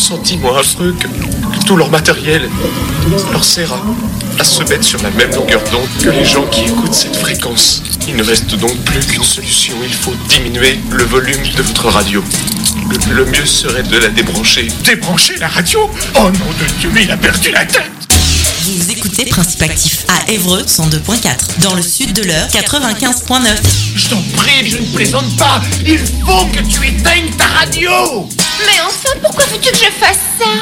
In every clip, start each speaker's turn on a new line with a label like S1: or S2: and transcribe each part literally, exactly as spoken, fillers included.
S1: sentiment affreux que, que tout leur matériel leur sert à, à se mettre sur la même longueur d'onde que les gens qui écoutent cette fréquence. Il ne reste donc plus qu'une solution, il faut diminuer le volume de votre radio. Le, le mieux serait de la débrancher. Débrancher la radio ? Oh nom de Dieu, il a perdu la tête.
S2: Vous écoutez Principe Actif à Évreux cent deux virgule quatre, dans le sud de l'Eure quatre-vingt-quinze virgule neuf.
S1: Je t'en prie, je ne plaisante pas. Il faut que tu éteignes ta radio.
S3: Mais enfin, pourquoi veux-tu que je fasse ça ?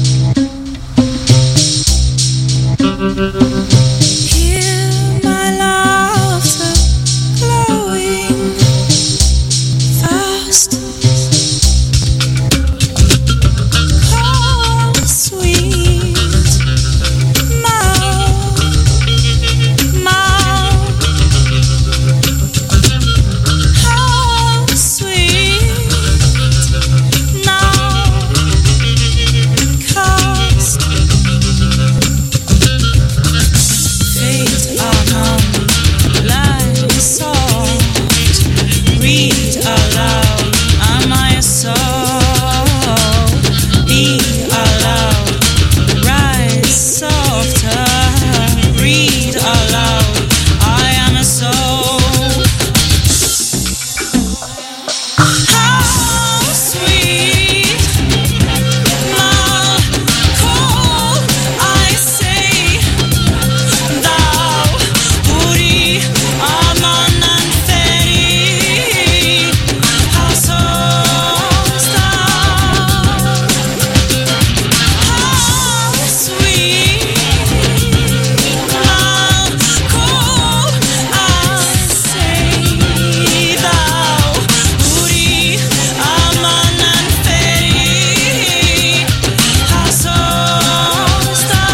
S4: Hear my laughter flowing fast. How sweet mouth, mouth. How sweet now cast. Fate unknown, light soft. Read aloud, am I a soul? Be aloud, rise softer. Read aloud, I am a soul. How sweet my call, I say. Thou, Uri, Aman and Feri, how soft thou, how sweet my call, I say. Thou, Uri, Aman and Feri, how soft thou.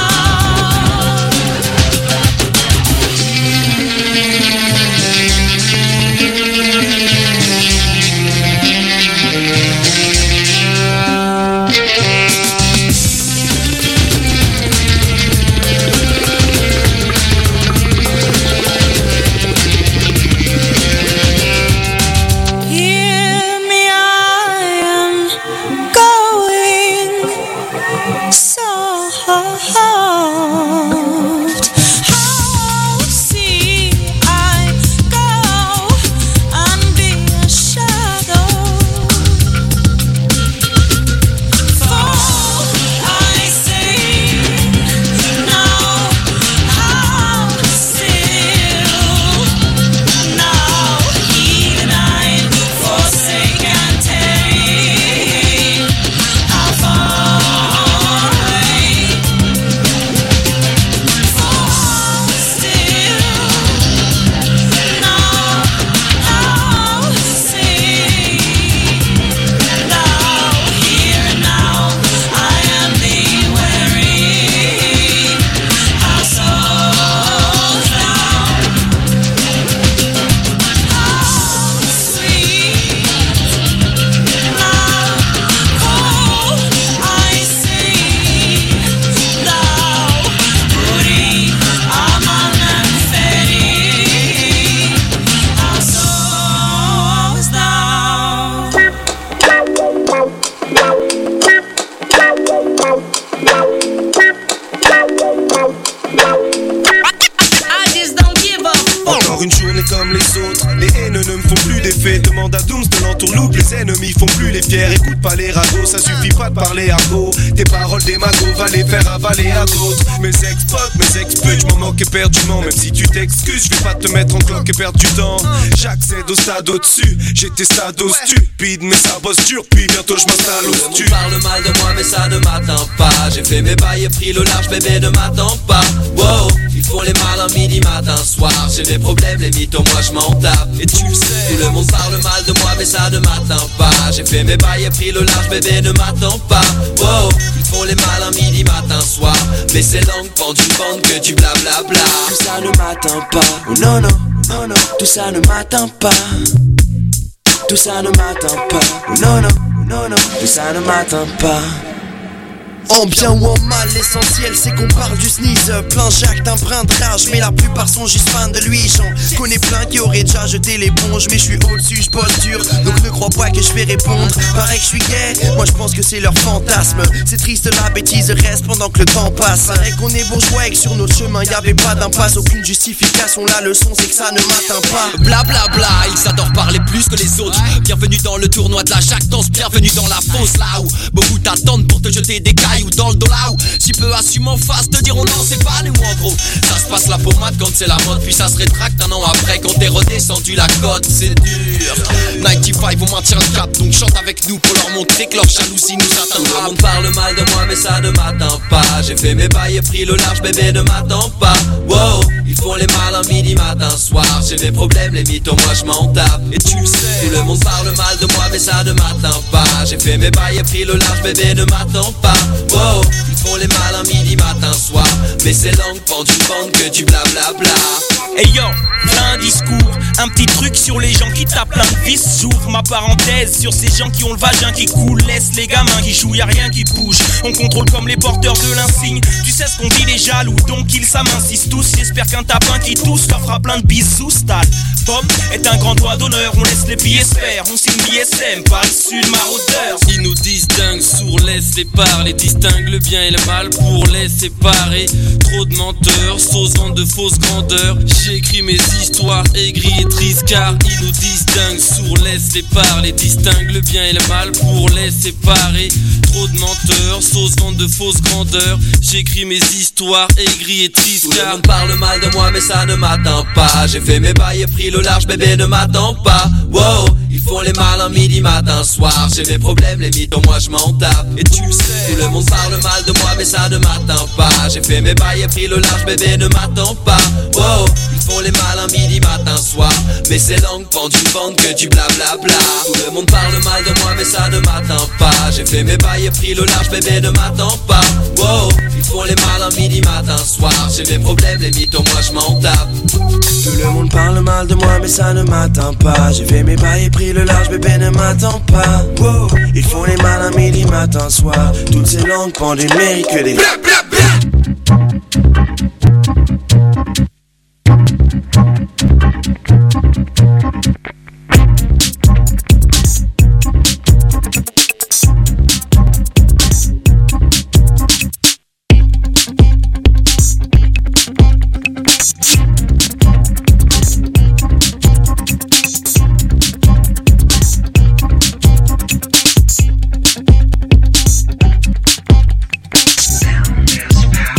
S4: Hear me, I am going soft. How see I go and be a shadow? Fall, I say now. How still now? Even I forsake and tarry. How far away? Fall still now. How say now? Here and now, I am thee weary. How soft thou, how sweet now call, I say. Thou, Uri, Aman and Feri, how soft thou.
S2: I just don't give up.
S5: Encore une journée comme les autres, les haines ne me font plus d'effet. Demande à Dooms de l'entourloupe, les ennemis font plus les fiers. Écoute pas les ragots, ça suffit pas de parler argot. Tes paroles démago, va les faire avaler à d'autres. Mes ex-potes, mes ex-putes, je m'en moque éperdument. Même si tu t'excuses, je vais pas te mettre en cloque et perdre du temps. J'accède au stade au-dessus, j'étais stado stupide, mais ça bosse dur, puis bientôt je m'installe au
S6: Tout le monde
S5: stu.
S6: parle mal de moi mais ça ne m'atteint pas. J'ai fait mes bails et pris le large, bébé ne m'attends pas. Wow, ils font les malins midi, matin, soir. J'ai des problèmes, les mythos, moi je m'en tape. Et tu le sais, tout le monde parle mal de moi mais ça ne m'atteint pas. J'ai fait mes bails et pris le large, bébé ne m'attends pas. Wow, ils font les malins midi, matin, soir. Mais c'est langue pendue bande que tu blablabla.
S7: Tout ça ne m'atteint pas, oh non non, non non, tout ça ne m'atteint pas. Tout ça ne m'atteint pas, oh non non, non non, tout ça ne m'atteint pas. En bien ou en mal, l'essentiel c'est qu'on parle du sneeze. Plein Jacques d'un brin de rage, mais la plupart sont juste fans de lui. J'en connais plein qui auraient déjà jeté l'éponge, mais je suis au-dessus, je bosse dur. Donc ne crois pas que je vais répondre. Pareil que je suis gay, moi je pense que c'est leur fantasme. C'est triste, la bêtise reste pendant que le temps passe. Pareil qu'on est bourgeois et que sur notre chemin y'avait pas d'impasse. Aucune justification, la leçon c'est que ça ne m'atteint pas.
S6: Bla bla bla, ils adorent parler plus que les autres. Bienvenue dans le tournoi de la jactance, bienvenue dans la fosse. Là où beaucoup t'attendent pour te jeter des cailloux dans le dos. Là où si peu assument en face te diront non c'est pas nous en gros. Ça se passe la pommade quand c'est la mode, puis ça se rétracte un an après quand t'es redescendu la côte. C'est dur, quatre-vingt-quinze vont maintenir le cap, donc chante avec nous pour leur montrer que leur jalousie nous atteindra. Tout le monde parle mal de moi mais ça ne m'atteint pas. J'ai fait mes bails et pris le large, bébé ne m'attends pas. Wow, ils font les malins midi, matin, soir. J'ai des problèmes, les mythos, moi je m'en tape. Et tu le sais, tout le monde parle mal de moi mais ça ne m'atteint pas. J'ai fait mes bails et pris le large, bébé ne m'attends pas. Wow, ils font les malins midi, matin, soir. Mais c'est langue pendue bande que du blablabla.
S8: Hey yo, plein discours, un petit truc sur les gens qui tapent plein de vis. J'ouvre ma parenthèse sur ces gens qui ont le vagin qui coule. Laisse les gamins qui jouent, y'a rien qui bouge. On contrôle comme les porteurs de l'insigne. Tu sais ce qu'on dit les jaloux, donc ils s'amincissent tous. J'espère qu'un tapin qui tousse leur fera plein de bisous. Stal Bob est un grand doigt d'honneur. On laisse les billets se faire, on signe B S M par issu de maraudeurs.
S9: Ils nous distinguent, sourds, laisse-les parler. Distingue le bien et le mal pour les séparer. Trop de menteurs, sauce vente de fausses grandeurs. J'écris mes histoires aigries et tristes car ils nous distinguent, sourds, laisse-les parler. Distingue le bien et le mal pour les séparer. Trop de menteurs, sauce vente de fausses grandeurs. J'écris mes histoires aigries et tristes car
S6: tout le monde parle mal de moi mais ça ne m'atteint pas. J'ai fait mes bails et pris le large, bébé ne m'attends pas. Wow, ils font les malins midi, matin, soir. J'ai mes problèmes, les mythos, moi je m'en tape. Et tu le sais, tout le monde parle mal de moi mais ça ne m'atteint pas. J'ai fait mes bails et pris le large, bébé ne m'attends pas. Wow, ils font les malins midi, matin, soir. Mais c'est langue pendue bande que du blablabla. Tout le monde parle mal de moi mais ça ne m'atteint pas. J'ai fait mes bails et pris le large, bébé ne m'attends pas. Wow, ils font les malins midi, matin, soir. J'ai mes problèmes, les mythos, moi je m'en tape.
S7: Tout le monde parle mal de moi mais ça ne m'atteint pas. J'ai fait mes bails et pris le large, bébé ne m'attends pas. Wow, ils font les malins midi, matin, soir. Toutes ces langues pendues méritent que des bla bla bla.
S10: Sound is power.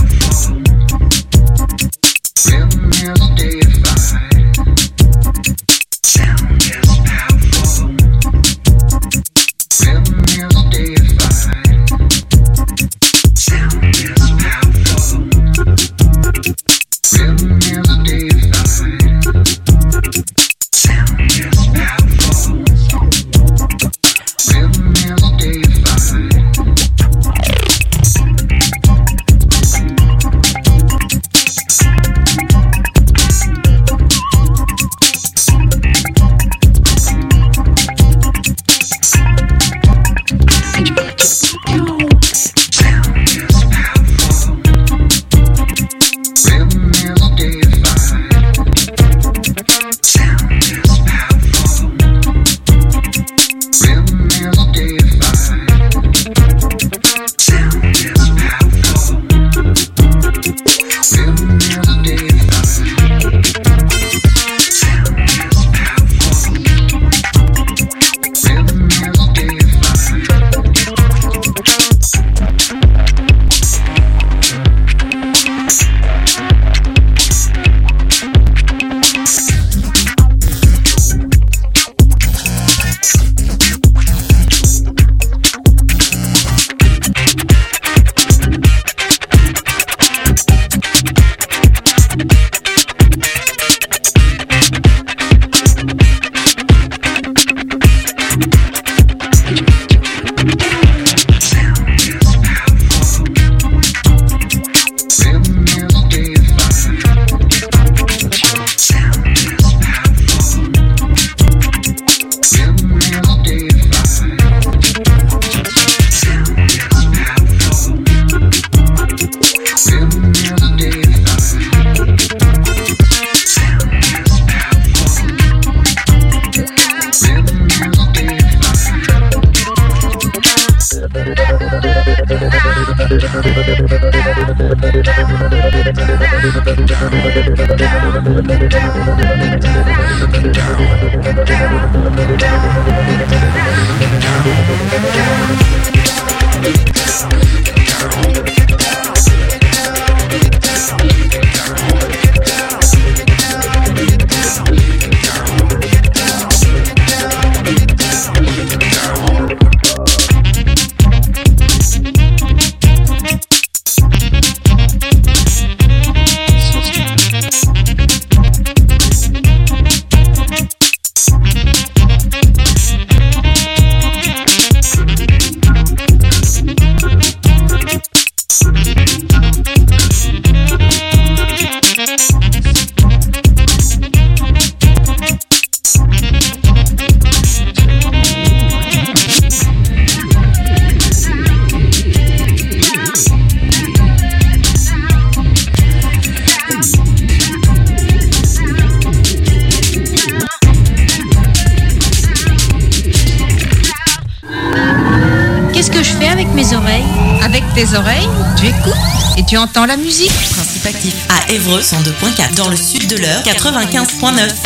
S10: Tes oreilles, tu écoutes et tu entends la musique.
S2: Principe actif à Évreux cent deux point quatre, dans le sud de l'Eure quatre-vingt-quinze point neuf.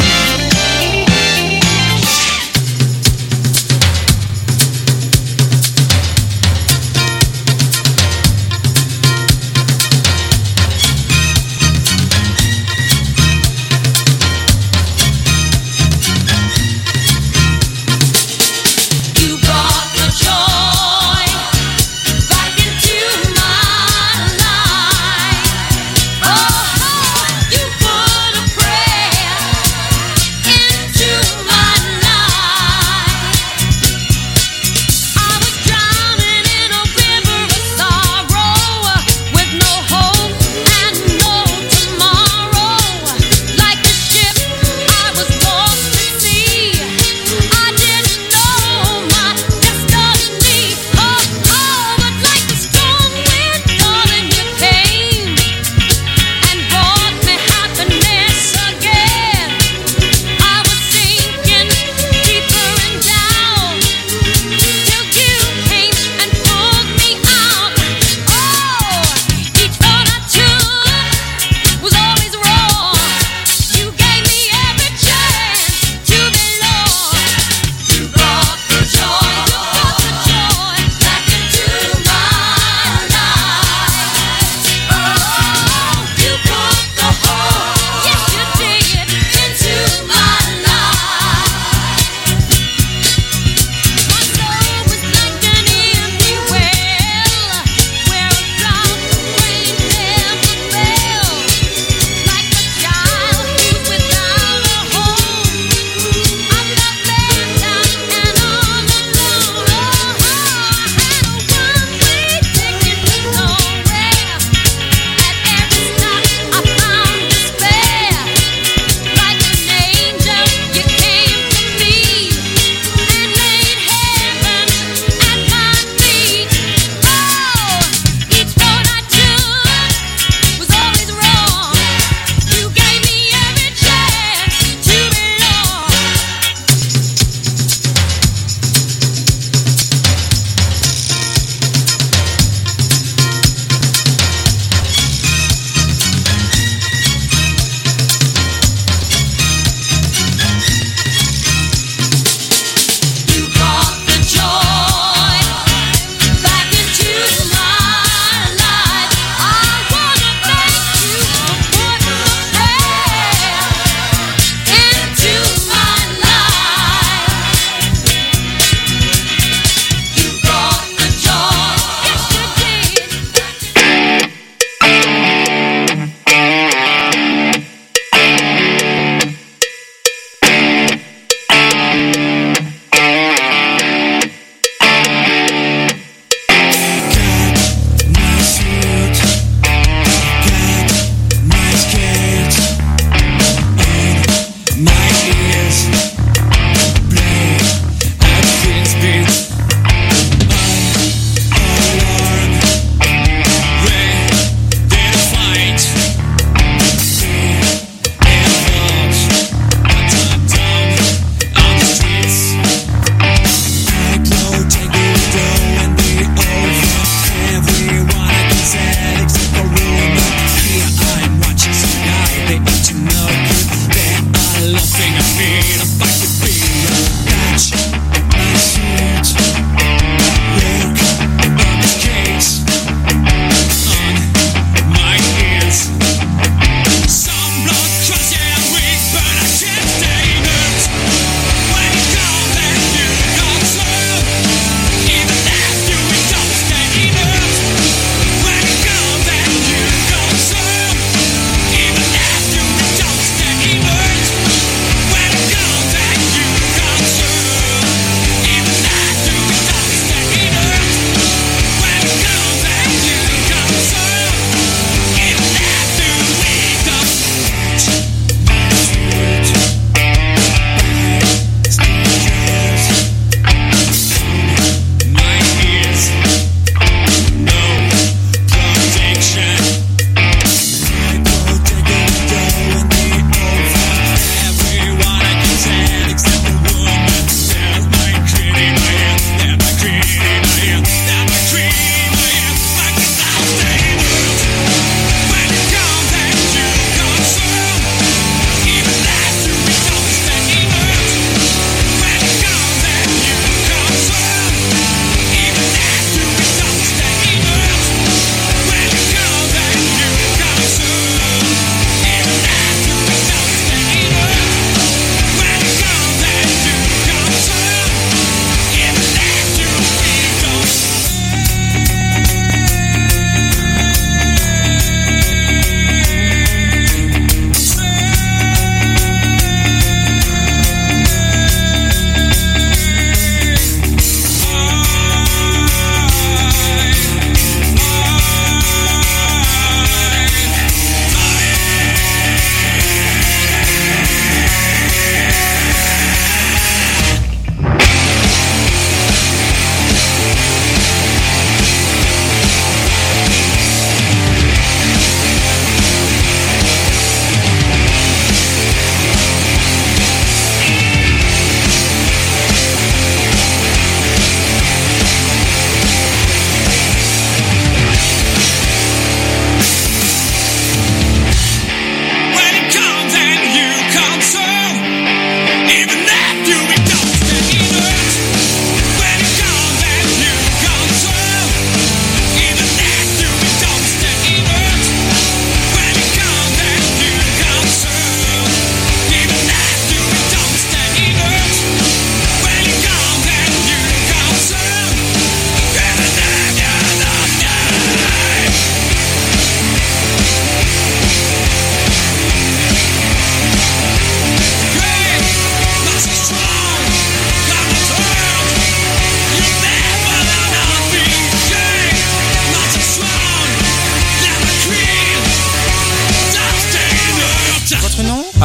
S4: Oh, you put a prayer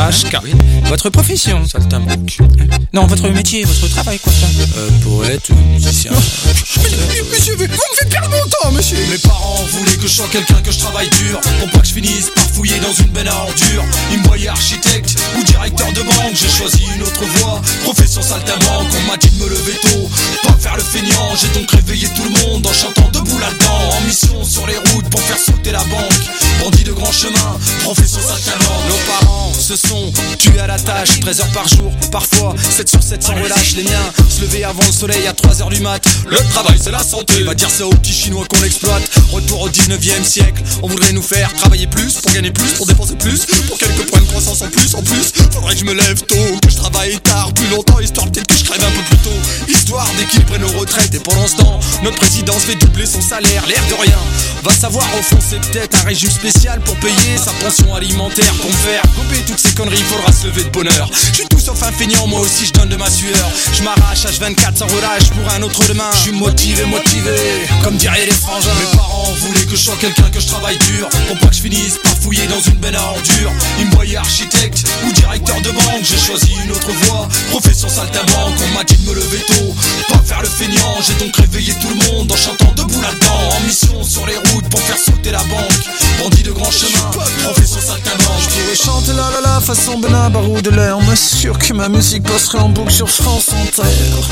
S11: H K. Votre profession?
S9: Saltimbanque.
S11: Non, votre métier, votre travail, quoi, ça.
S9: Euh, poète, musicien.
S11: Monsieur, vous me faites perdre mon temps, monsieur.
S5: Mes parents voulaient que je sois quelqu'un, que je travaille dur, pour pas que je finisse par fouiller dans une benne à ordures. Ils me voyaient architecte ou directeur de banque. J'ai choisi une autre voie, profession saltimbanque. On m'a dit de me lever tôt, pas faire le feignant. J'ai donc réveillé tout le monde en chantant debout là-dedans. En mission sur les routes pour faire sauter la banque. Bandit de grand chemin, profession saltimbanque.
S8: Nos parents se sont tués à la tâche, treize heures par jour, parfois sept sur sept sans relâche. Les miens se lever avant le soleil à trois heures du mat.
S5: Le travail c'est la santé, va dire ça aux petits chinois qu'on exploite. Retour au dix-neuvième siècle, on voudrait nous faire travailler plus, pour gagner plus, pour dépenser plus, pour quelques points de croissance en plus. En plus, faudrait que je me lève tôt, que je travaille tard, plus longtemps, histoire peut-être que je crève un peu plus tôt, histoire d'équilibrer nos retraites. Et pendant ce temps, notre président se fait doubler son salaire, l'air de rien. Va savoir, au fond c'est peut-être un régime spécial pour payer sa pension alimentaire. Pour me faire couper toutes ces conneries, faudra se lever de bonheur. Je suis tout sauf un feignant, moi aussi je donne de ma sueur. Je m'arrache H vingt-quatre sans relâche pour un autre demain. Je suis motivé, motivé, comme diraient les frangins. Mes parents voulaient que je sois quelqu'un, que je travaille dur, pour pas que je finisse par fouiller dans une benne à ordures. Ils me voyaient architecte ou directeur de banque. J'ai choisi une autre voie, profession saltimbanque. On m'a dit de me lever tôt, pas faire le feignant. J'ai donc réveillé tout le monde en chantant debout là-dedans. En mission sur les routes pour faire sauter la banque. Bandit de grand chemin, profession saltimbanque.
S11: Je pourrais chanter la la la façon Benin Barou de l'air, mais sûr que ma musique passerait en boucle sur France Inter.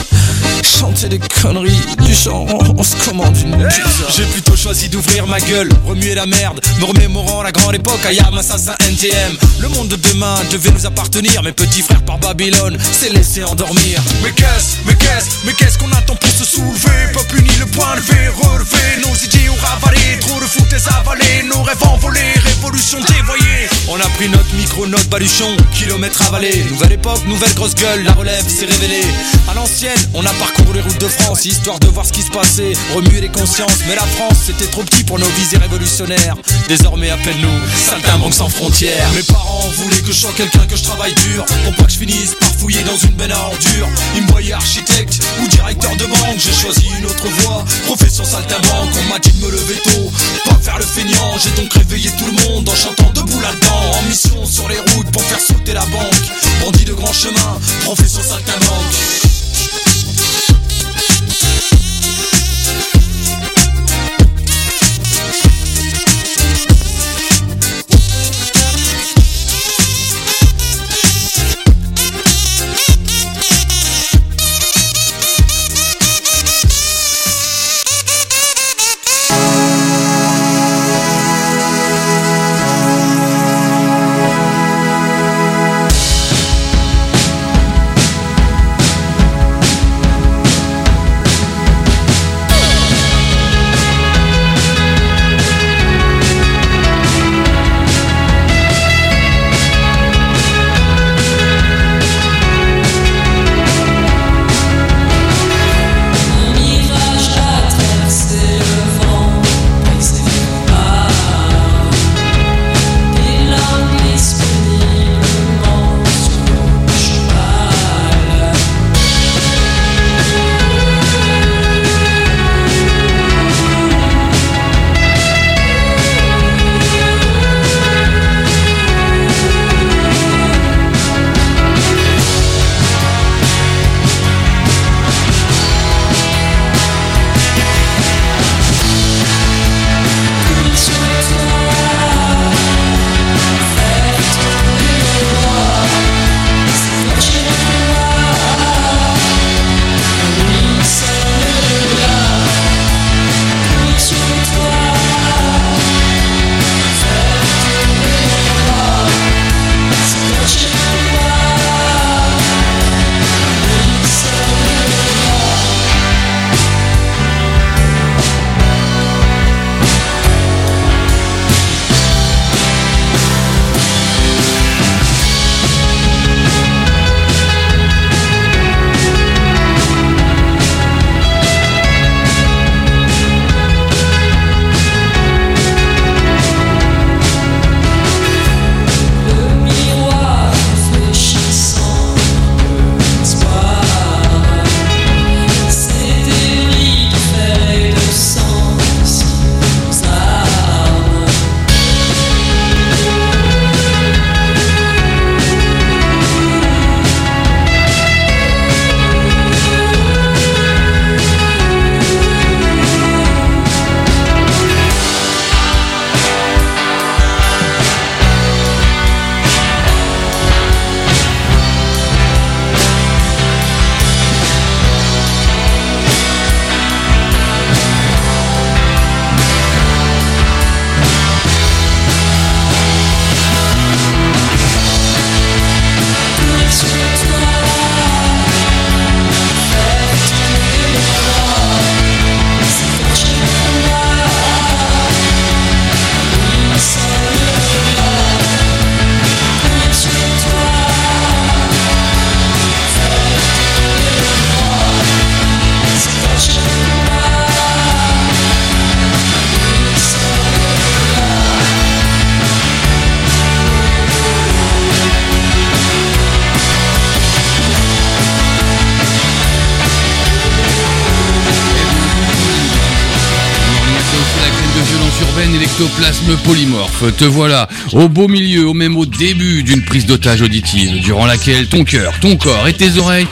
S11: Chanter des conneries du genre on se commande une pizza.
S8: J'ai plutôt choisi d'ouvrir ma gueule, remuer la merde, me remémorant la grande époque à Yam, Assassin, N T M. Le monde de demain devait nous appartenir, mes petits frères par Babylone s'est laissé endormir.
S5: Mais qu'est-ce, mais qu'est-ce, mais qu'est-ce qu'on attend pour se soulever? Peuple uni, le point levé, relever nos idéaux ravalés, trop de foot et avalés, nos rêves envolés, révolution dévoyée.
S8: On a pris notre micro, notre baluchon, kilomètres avalés. Nouvelle époque, nouvelle grosse gueule, la relève s'est révélée. À l'ancienne, on a parcouru les routes de France, histoire de voir ce qui se passait, remuer les consciences. Mais la France, c'était trop petit pour nos visées révolutionnaires. Désormais, appelle-nous Saltimbanque sans frontières.
S5: Mes parents voulaient que je sois quelqu'un, que je travaille dur, pour pas que je finisse par fouiller dans une benne à ordures. Ils me voyaient architecte ou directeur de banque. J'ai choisi une autre voie, profession saltimbanque. On m'a dit de me lever tôt, pas faire le feignant. J'ai donc réveillé tout le monde en chantant debout là-dedans. En mission sur les routes pour faire sauter la banque. Bandit de grand chemin, profession saltimbanque.
S12: ectoplasme polymorphe, te voilà au beau milieu, au même au début d'une prise d'otage auditive, durant laquelle ton cœur, ton corps et tes oreilles